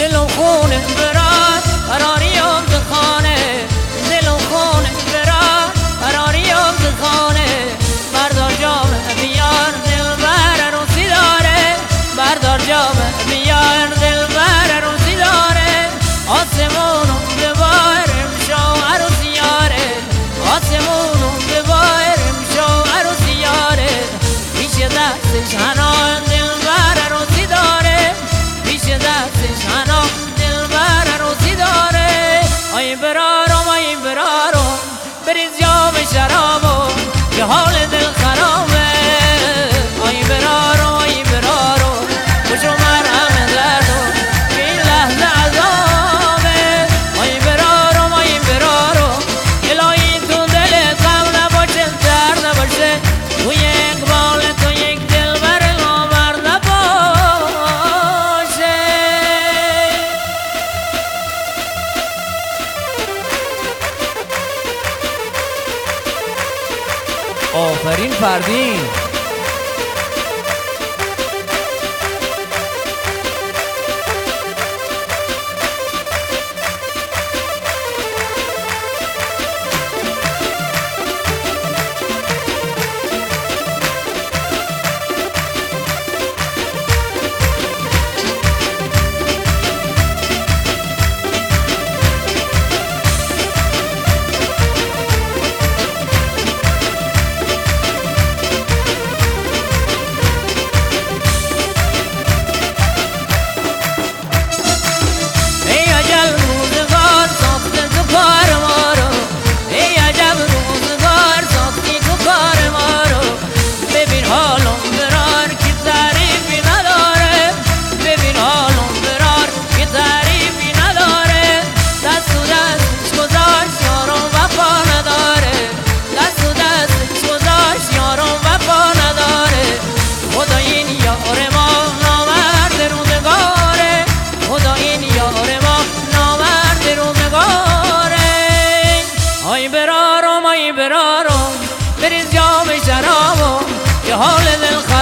دل و خونه برات قراریام تو خانه، دل و خونه برات قراریام تو خانه. بردار جام بیار دلبر عروسی داره، بردار جام بیار دلبر عروسی داره. آسمونو ببار امشو عروسی یاره، آسمونو ببار امشو عروسی یاره. پیش دستش هنان دلبر عروسی داره، پیش دستش هنان دلبر عروسی داره. آی برارم آی برارم بریز جام شرابو که حال دل خرابه. آی برارم آی برارم خوشو مرهم دردو که این لحظه عذابه. آی برارم آی برارم الهی تو دلت غم نباشه درد نباشه، تو یک بال تو یک دلبر نامرد نباشه. آفرین فردین. آی برارم آی برارم بریز جام شرابو که حال دل